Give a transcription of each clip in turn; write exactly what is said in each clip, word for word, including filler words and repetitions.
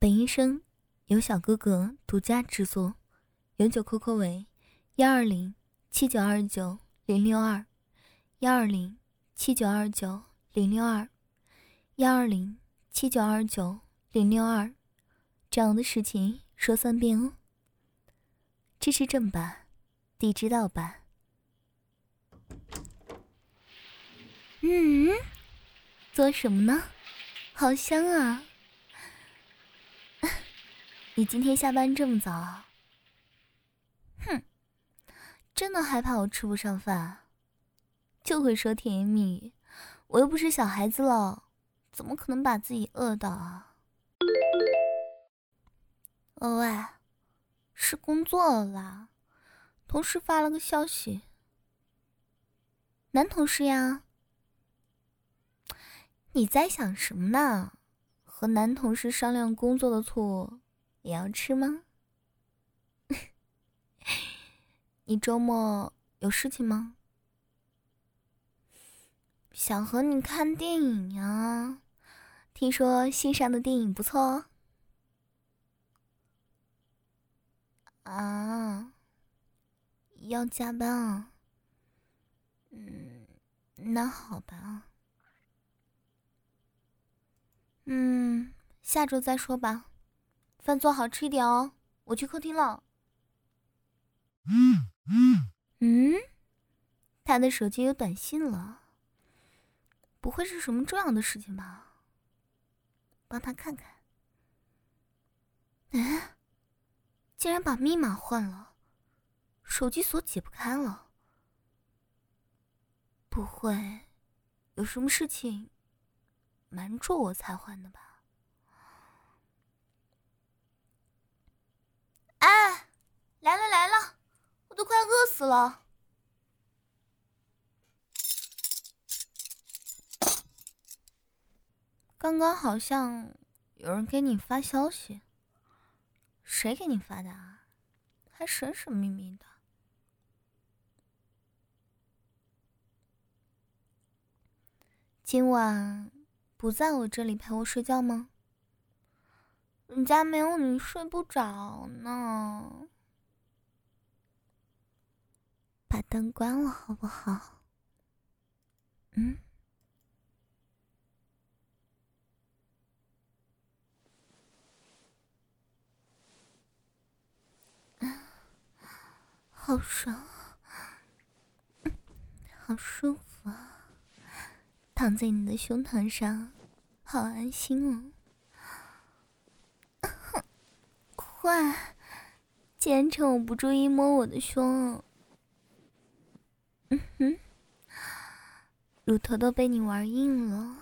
本医生由小哥哥独家制作，永久 Q Q 为幺二零七九二九零六二，幺二零七九二九零六二，幺二零七九二九零六二，这样的事情说三遍哦。支持正版，地知盗版。嗯，做什么呢？好香啊！你今天下班这么早啊？哼，真的害怕我吃不上饭，就会说甜言蜜语。我又不是小孩子了，怎么可能把自己饿到啊？哦喂，是工作了啦，同事发了个消息。男同事呀？你在想什么呢？和男同事商量工作的醋也要吃吗？你周末有事情吗？想和你看电影呀，听说新上的电影不错哦。啊，要加班啊？嗯，那好吧。嗯，下周再说吧。饭做好吃一点哦，我去客厅了。嗯嗯嗯，他的手机有短信了，不会是什么重要的事情吧？帮他看看。哎，竟然把密码换了，手机锁解不开了。不会有什么事情瞒住我才换的吧？哎，来了来了，我都快饿死了。刚刚好像有人给你发消息，谁给你发的啊？还神神秘秘的。今晚不在我这里陪我睡觉吗？人家没有你睡不着呢。把灯关了好不好？嗯。好爽啊，好舒服啊！躺在你的胸膛上，好安心哦。坏，竟然趁我不注意摸我的胸。嗯哼，乳头都被你玩硬了。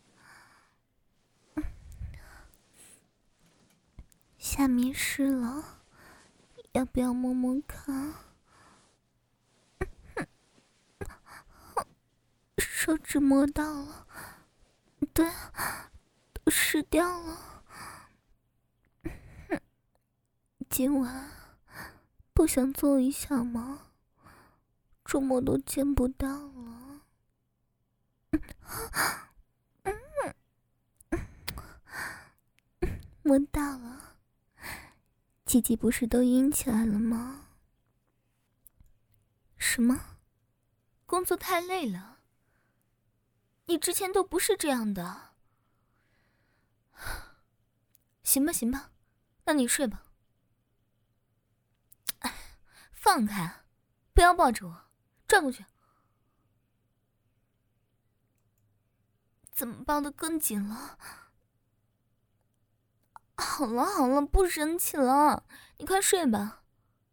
下面湿了，要不要摸摸看？手指摸到了，对，都湿掉了。今晚不想做一下吗？周末都见不到了。摸到了，鸡鸡不是都硬起来了吗？什么？工作太累了？你之前都不是这样的。行吧行吧，那你睡吧。放开，不要抱着我，转过去。怎么抱得更紧了？好了好了，不生气了，你快睡吧。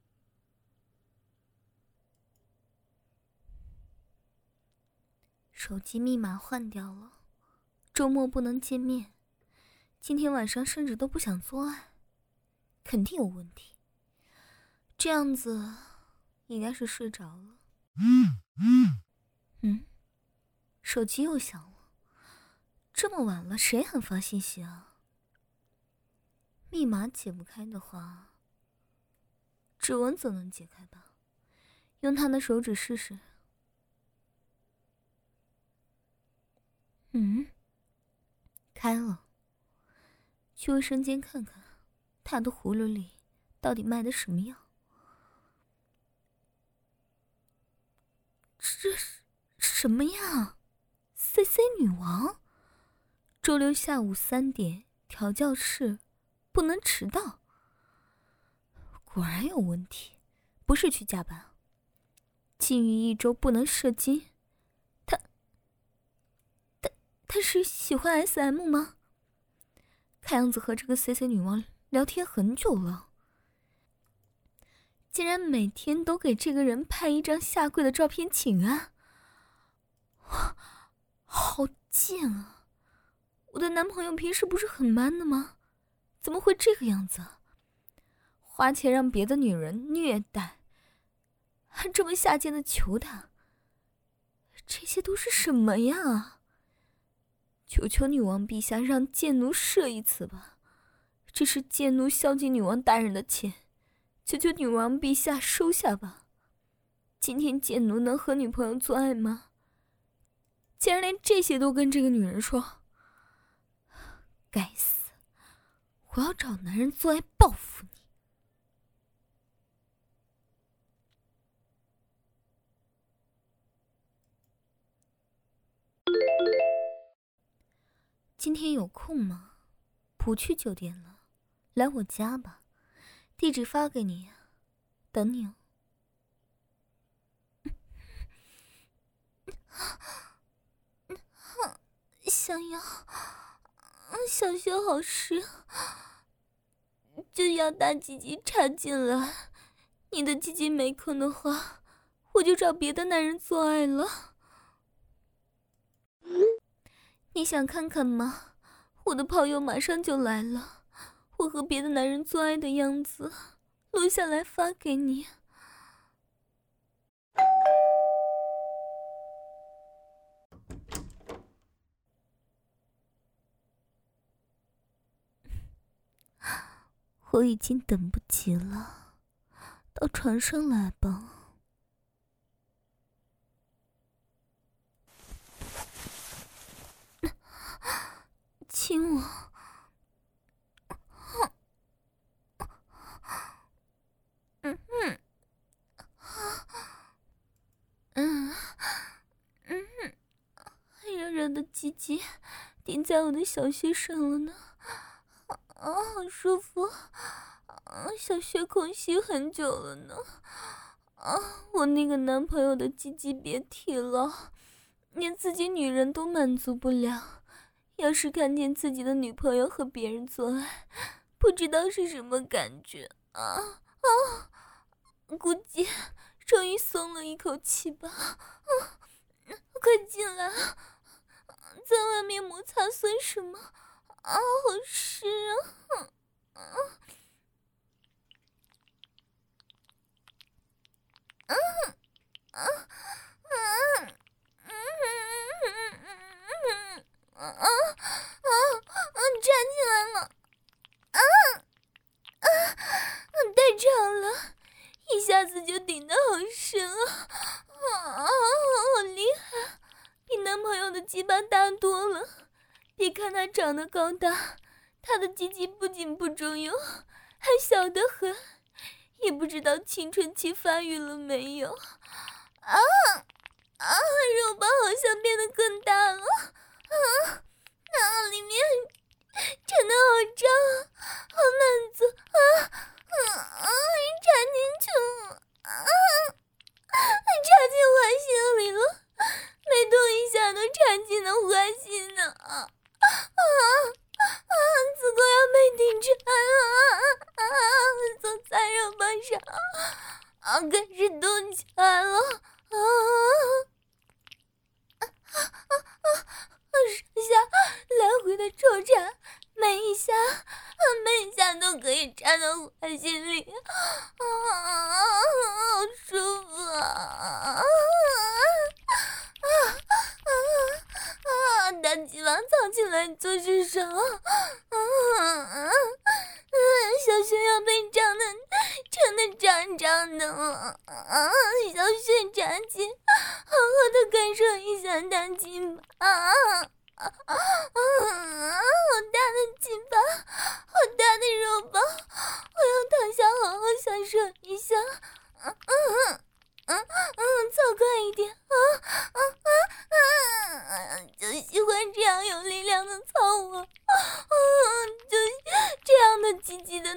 手机密码换掉了，周末不能见面，今天晚上甚至都不想做爱，肯定有问题。这样子应该是睡着了。嗯嗯嗯，手机又响了，这么晚了，谁还发信息啊？密码解不开的话，指纹总能解开吧？用他的手指试试。嗯，开了。 去卫生间看看，他的葫芦里到底卖的什么药？这是什么呀 ？C C 女王，周六下午三点调教室，不能迟到。果然有问题，不是去加班。禁欲一周不能射精，他他他是喜欢 S M 吗？看样子和这个 C C 女王聊天很久了，竟然每天都给这个人拍一张下跪的照片请安，哇，好贱啊！我的男朋友平时不是很 man 的吗？怎么会这个样子？花钱让别的女人虐待，还这么下贱的求他，这些都是什么呀？求求女王陛下让贱奴射一次吧，这是贱奴孝敬女王大人的钱，求求女王陛下收下吧。今天贱奴能和女朋友做爱吗？竟然连这些都跟这个女人说，该死，我要找男人做爱报复你。今天有空吗？不去酒店了，来我家吧，地址发给你，等你哦。想要，小穴好湿，就要大鸡鸡插进来。你的鸡鸡没空的话，我就找别的男人做爱了。你想看看吗？我的炮友马上就来了，我和别的男人做爱的样子，录下来发给你。我已经等不及了，到床上来吧。亲我。嗯嗯嗯嗯，热热的鸡鸡顶在我的小穴上了呢，啊，好舒服，啊，小穴空虚很久了呢，啊，我那个男朋友的鸡鸡别提了，连自己女人都满足不了，要是看见自己的女朋友和别人做爱，不知道是什么感觉啊啊！估计终于松了一口气吧，啊，快进来啊！在外面摩擦算什么啊？好湿啊！啊啊啊啊！啊啊啊！站起来了！啊啊！太长了，一下子就顶得好深啊！啊，好厉害，比男朋友的鸡巴大多了。别看他长得高大，他的鸡鸡不仅不中用，还小得很，也不知道青春期发育了没有。啊啊！肉包好像变得更大了，啊，那里面真的好胀，好满足啊！啊啊！插进去了，啊，插进花心里了，每动一下都插进了花心呢，啊啊啊！子宫要被顶穿了，啊啊！坐在肉包上，啊，开始动起来了，啊啊啊啊！上下来回的抽插，每一下，每一下都可以插到花心里，啊，好舒服啊！啊啊啊啊！大鸡巴藏起来就是上，啊啊！小穴要被胀的，撑得胀胀的了，啊！小穴插进，好好的感受一下大鸡巴，啊啊啊！好大的鸡巴，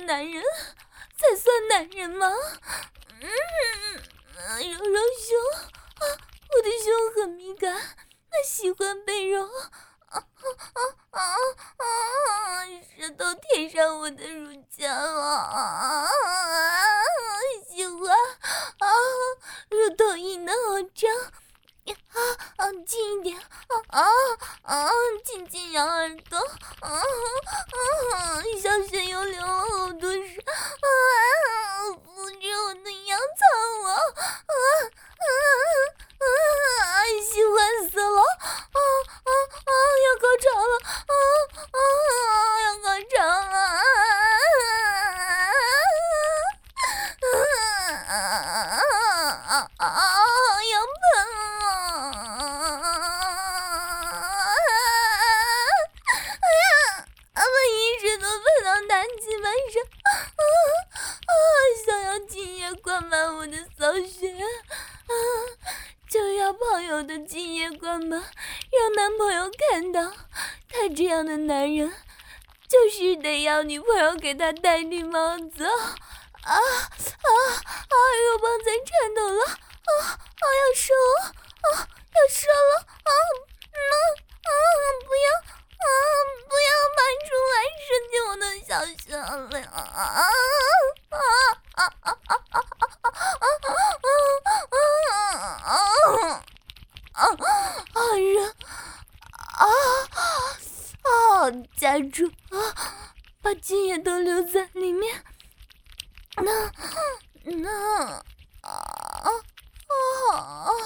男人才算男人吗？嗯，揉揉胸啊，我的胸很敏感，他喜欢被揉。啊啊啊啊！舌头贴上我的乳胶啊，喜欢啊！乳头硬的好胀。啊啊，近一点！啊啊啊，紧紧咬耳朵！啊啊，小穴又流了好多水！啊，扶着我的腰操我！啊啊啊，喜欢死了！啊啊啊，要高潮了！啊啊，要高潮了！啊啊啊啊，要喷了！灌满我的骚穴啊！就要朋友的精液灌满，让男朋友看到。他这样的男人，就是得要女朋友给他戴绿帽子。啊啊啊！肉棒在颤抖了，啊啊！要射了，啊要射了，啊嗯啊！不要啊！不要搬出来，伸进我的小穴里啊啊啊啊啊啊！啊人啊啊！夹住啊，把精液都留在里面。那那啊啊！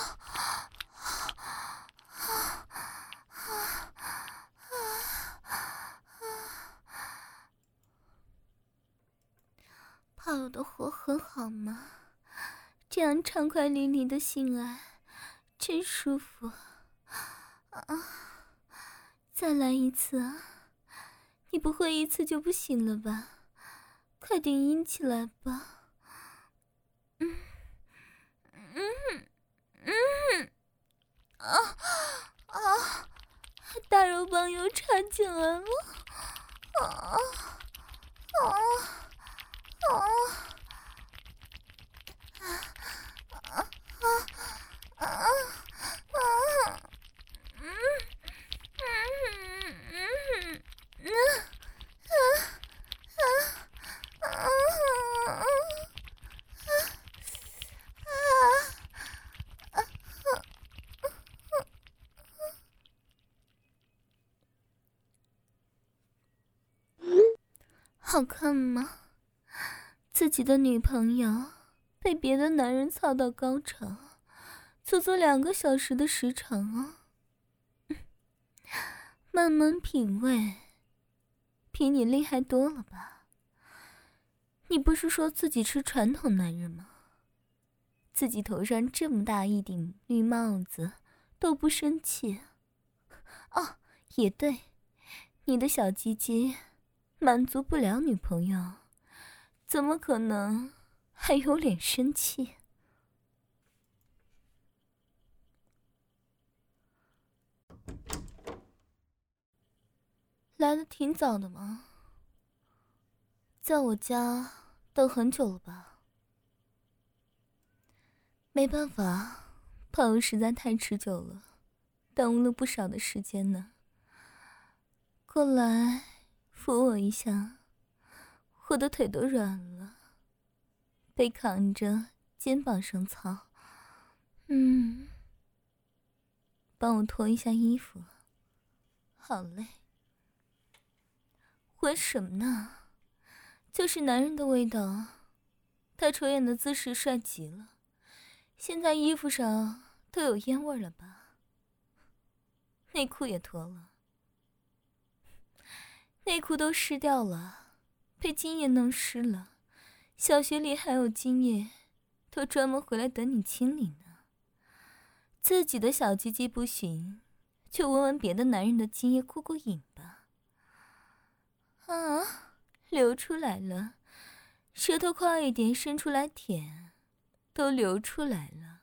炮友的活很好吗？这样畅快淋漓的性爱真舒服啊！再来一次啊！你不会一次就不行了吧？快点硬起来吧！嗯嗯嗯啊啊！大肉棒又插进来了！啊啊啊！啊啊啊啊！嗯嗯嗯嗯啊啊啊啊啊！好看吗？自己的女朋友被别的男人操到高潮，足足两个小时的时长啊！慢慢品味，比你厉害多了吧？你不是说自己是传统男人吗？自己头上这么大一顶绿帽子都不生气？哦，也对，你的小鸡鸡满足不了女朋友，怎么可能还有脸生气？来得挺早的嘛，在我家等很久了吧？没办法，炮友实在太持久了，耽误了不少的时间呢。过来扶我一下，我的腿都软了，被扛着肩膀上操。嗯，帮我脱一下衣服。好嘞。闻什么呢？就是男人的味道。他抽烟的姿势帅极了，现在衣服上都有烟味了吧？内裤也脱了，内裤都湿掉了，被精液弄湿了，小穴里还有精液，都专门回来等你清理呢。自己的小鸡鸡不行，就闻闻别的男人的精液过过瘾吧。啊，流出来了，舌头快一点伸出来舔，都流出来了。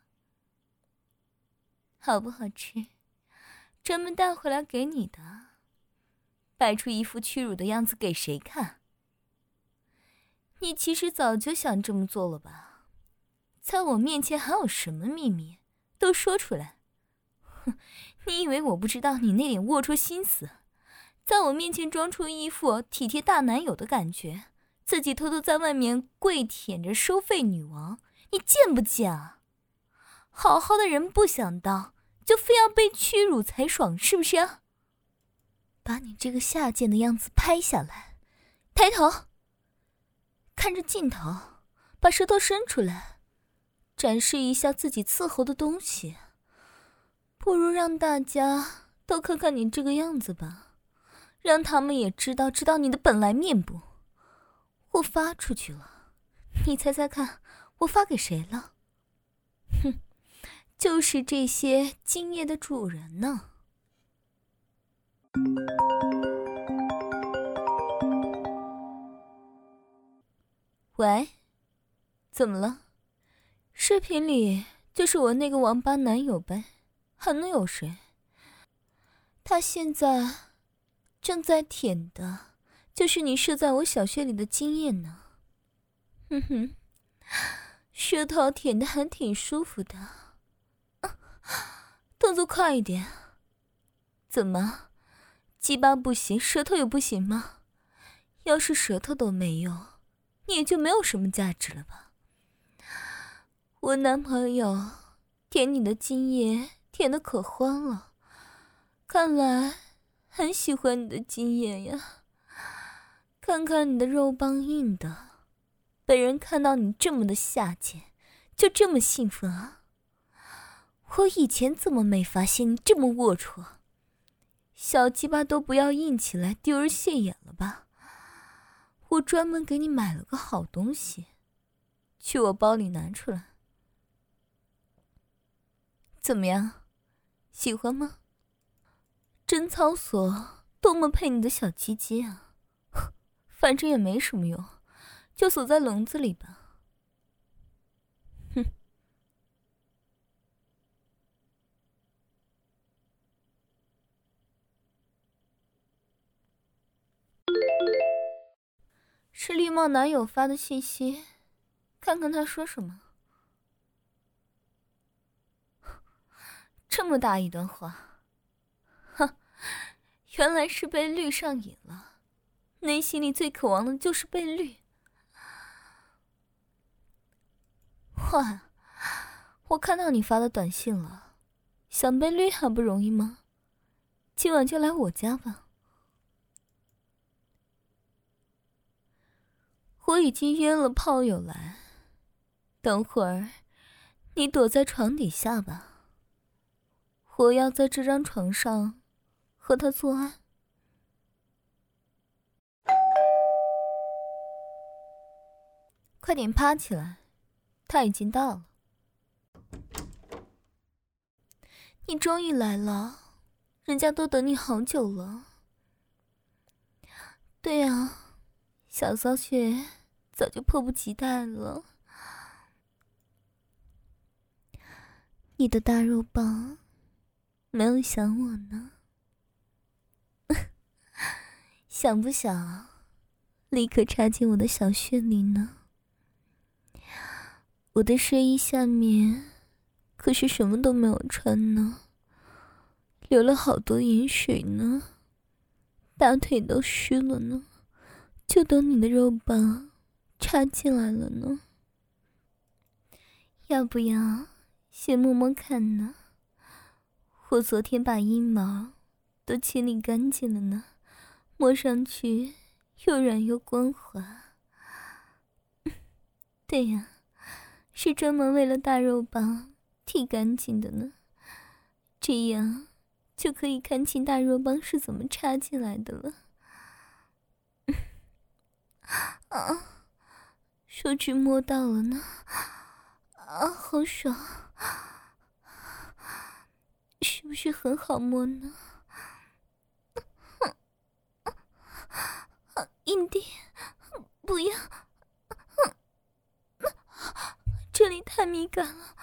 好不好吃？专门带回来给你的，摆出一副屈辱的样子给谁看？ 你其实早就想这么做了吧？在我面前还有什么秘密？都说出来。哼，你以为我不知道你那点龌龊心思？在我面前装出一副体贴大男友的感觉，自己偷偷在外面跪舔着收费女王，你贱不贱啊？好好的人不想当，就非要被屈辱才爽，是不是啊？把你这个下贱的样子拍下来，抬头，看着镜头，把舌头伸出来，展示一下自己伺候的东西。不如让大家都看看你这个样子吧，让他们也知道知道你的本来面目。我发出去了，你猜猜看，我发给谁了？哼，就是这些今夜的主人呢。喂，怎么了？视频里就是我那个王八男友呗，还能有谁？他现在正在舔的就是你射在我小穴里的精液呢。哼哼，舌头舔的还挺舒服的，啊，动作快一点。怎么，鸡巴不行，舌头也不行吗？要是舌头都没用，你也就没有什么价值了吧？我男朋友舔你的精液舔得可欢了，看来很喜欢你的精液呀。看看你的肉棒硬的，本人看到你这么的下贱，就这么兴奋啊？我以前怎么没发现你这么龌龊？小鸡巴都不要硬起来，丢人现眼了吧？我专门给你买了个好东西，去我包里拿出来。怎么样，喜欢吗？贞操锁多么配你的小鸡鸡啊！反正也没什么用，就锁在笼子里吧。哼。是绿帽男友发的信息，看看他说什么。这么大一段话，哼，原来是被绿上瘾了，内心里最渴望的就是被绿。哇，我看到你发的短信了，想被绿还不容易吗？今晚就来我家吧。我已经约了炮友来，等会儿你躲在床底下吧。我要在这张床上和他做爱。快点趴起来，他已经到了。你终于来了，人家都等你好久了。对啊，小骚穴早就迫不及待了。你的大肉棒没有想我呢？想不想立刻插进我的小穴里呢？我的睡衣下面可是什么都没有穿呢，流了好多盐水呢，大腿都湿了呢，就等你的肉棒插进来了呢。要不要先摸摸看呢？我昨天把阴毛都清理干净了呢，摸上去又软又光滑。对呀，是专门为了大肉棒剃干净的呢，这样就可以看清大肉棒是怎么插进来的了。啊，手指摸到了呢，啊，好爽，是不是很好摸呢？硬弟，不要，这里太敏感了，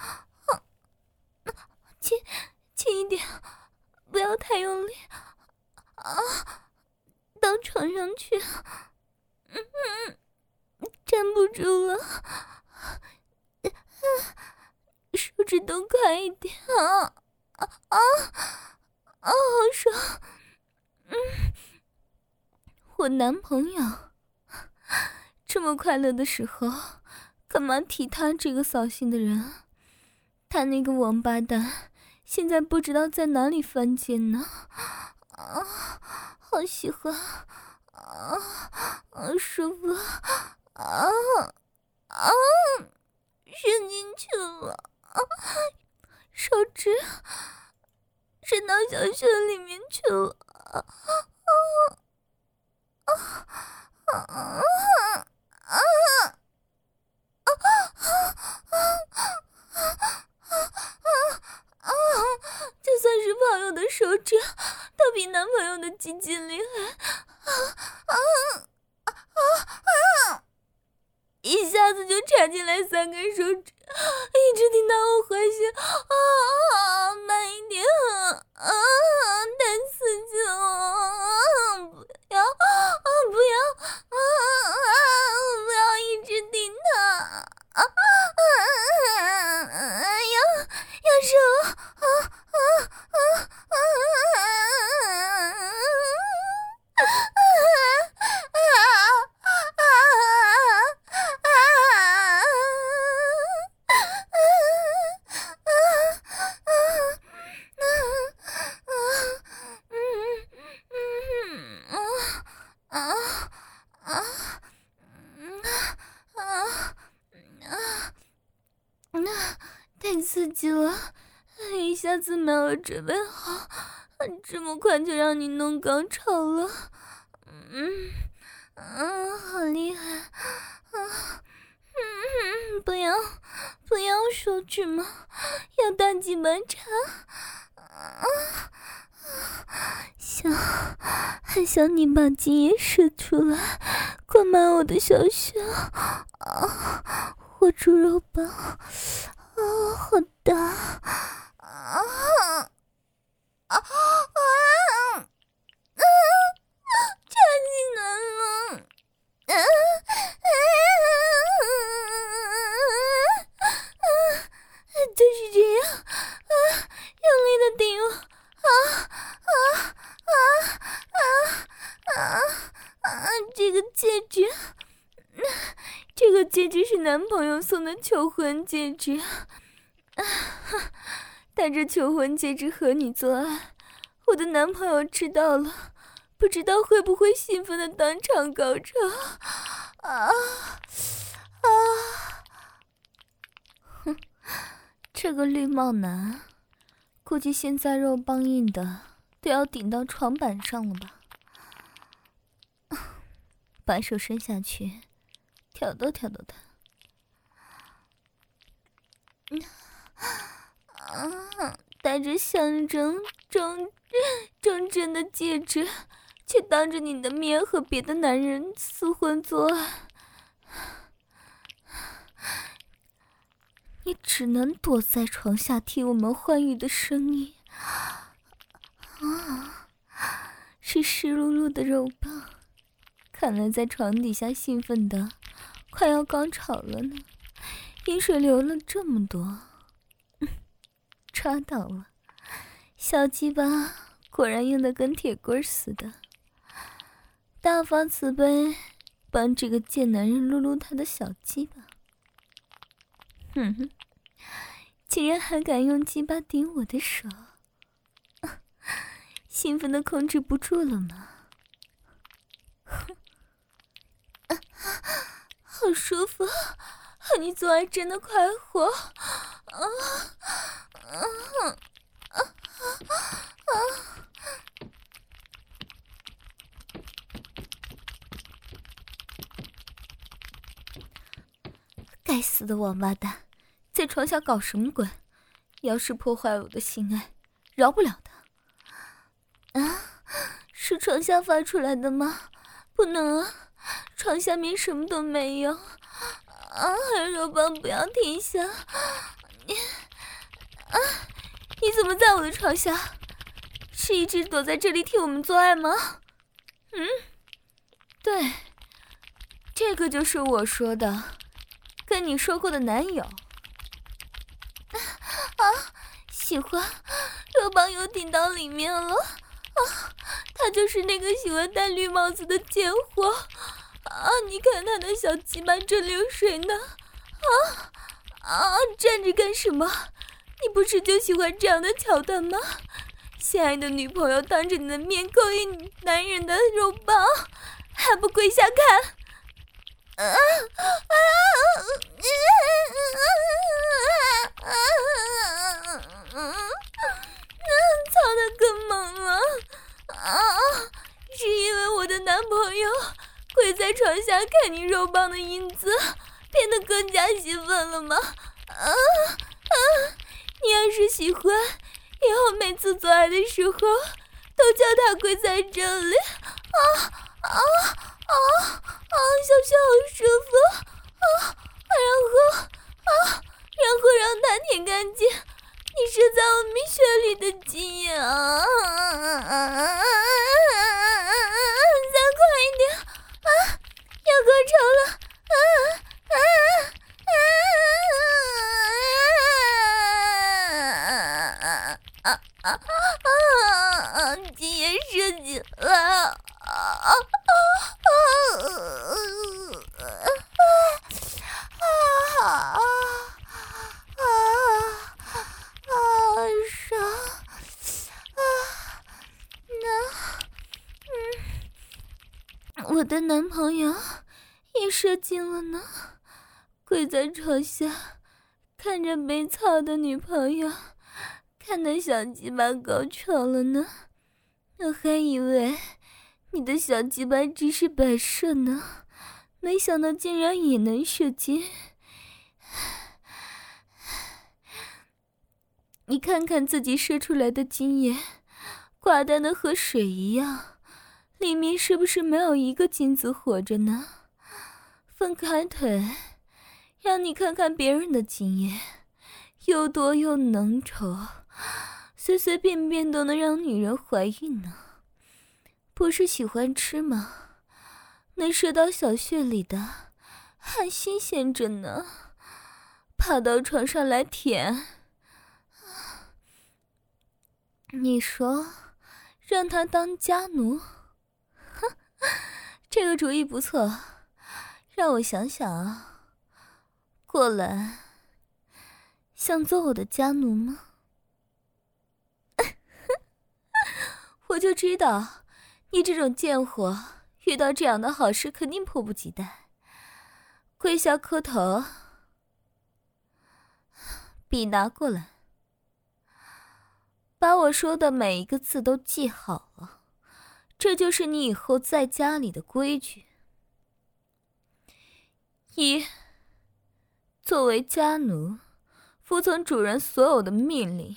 轻轻一点，不要太用力啊！到床上去，嗯嗯， 站不住了，手指动快一点啊啊啊啊！好爽！嗯，我男朋友这么快乐的时候，干嘛提他这个扫兴的人？他那个王八蛋，现在不知道在哪里犯贱呢。啊，好喜欢！啊啊，舒服！啊啊，伸进去了！啊，手指伸到小穴里面去了！啊啊啊啊啊啊！就算是朋友的手指，都比男朋友的鸡鸡厉害！啊啊啊啊！一下子就插进来三根手指，一直顶到我怀心！啊啊！慢一点！啊，太刺激了！不要！啊，不要！啊啊！不要一直顶它！啊啊！要要射了！啊啊啊啊！太刺激了，一下子没有准备好，这么快就让你弄高潮了。嗯嗯，好厉害！啊嗯，不要不要手指嘛，要大鸡巴插！啊，想还想你把精液射出来，灌满我的小穴啊！我猪肉棒啊，好大啊！啊啊！嗯，插进来了！啊啊！就是这样啊，用力的顶我！啊啊啊啊啊啊！这个戒指，这个戒指是男朋友送的求婚戒指。啊，戴着求婚戒指和你做爱，我的男朋友知道了，不知道会不会兴奋的当场高潮。啊啊！哼，这个绿帽男，估计现在肉棒硬的都要顶到床板上了吧？把手伸下去，挑逗挑逗他。嗯。啊！戴着象征忠忠贞的戒指，却当着你的面和别的男人厮混做爱，你只能躲在床下听我们欢愉的声音。啊，是湿漉漉的肉棒，看来在床底下兴奋的快要高潮了呢，饮水流了这么多。抓到了，小鸡巴果然硬得跟铁棍似的。大发慈悲，帮这个贱男人撸撸他的小鸡巴。哼哼，竟然还敢用鸡巴顶我的手，兴奋的控制不住了吗？哼，啊，好舒服，和你做爱真的快活啊！啊啊啊啊！该死的王八蛋，在床下搞什么鬼？要是破坏了我的性爱，饶不了他。啊，是床下发出来的吗？不能啊，床下面什么都没有。啊，肉棒不要停下！你。啊！你怎么在我的床下？是一直躲在这里替我们做爱吗？嗯，对， 这个就是我说的，跟你说过的男友。啊，喜欢，肉棒又顶到里面了。啊，他就是那个喜欢戴绿帽子的贱货。啊，你看他的小鸡巴正流水呢。啊啊，站着干什么？你不是就喜欢这样的桥段吗？心爱的女朋友当着你的面勾引男人的肉棒，还不跪下看？啊啊啊！操得更猛了啊！是因为我的男朋友跪在床下看你肉棒的英姿，变得更加兴奋了吗？啊啊！你要是喜欢，以后每次做爱的时候都叫他跪在这里。啊啊啊啊！小穴好舒服啊！然后啊，然后让他舔干净你射在我蜜穴里的精液啊！再快一点啊！要高潮了啊啊啊啊啊啊！精液射精了啊啊啊！啊啊啊啊！爽啊！那嗯，我的男朋友也射精了呢，跪在床下看着被操的女朋友，看得小鸡巴高潮了呢。我还以为你的小鸡巴只是摆设呢，没想到竟然也能射精。你看看自己射出来的精液，寡淡的和水一样，里面是不是没有一个精子活着呢？分开腿，让你看看别人的精液，又多又浓稠，随随便便都能让女人怀孕呢。不是喜欢吃吗？能射到小穴里的还新鲜着呢，爬到床上来舔。你说让他当家奴？哼，这个主意不错，让我想想啊。过来，想做我的家奴吗？我就知道你这种贱货遇到这样的好事肯定迫不及待。跪下磕头，笔拿过来，把我说的每一个字都记好了，这就是你以后在家里的规矩。一，作为家奴，服从主人所有的命令。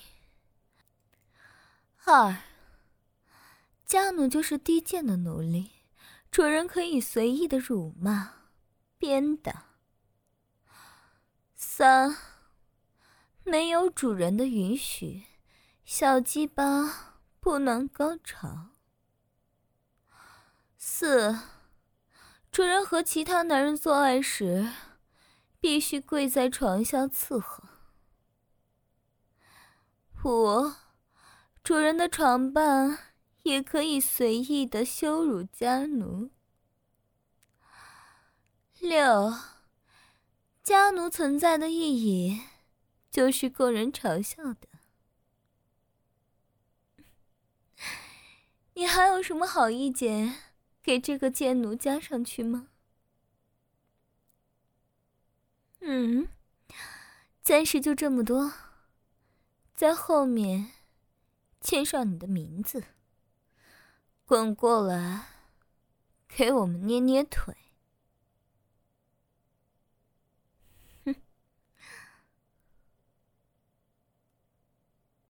二，家奴就是低贱的奴隶，主人可以随意的辱骂、鞭打。三，没有主人的允许，小鸡巴不能高潮。四，主人和其他男人做爱时，必须跪在床下伺候。五，主人的床伴也可以随意的羞辱家奴。六，家奴存在的意义就是供人嘲笑的。你还有什么好意见给这个贱奴加上去吗？嗯，暂时就这么多，在后面签上你的名字，滚过来给我们捏捏腿。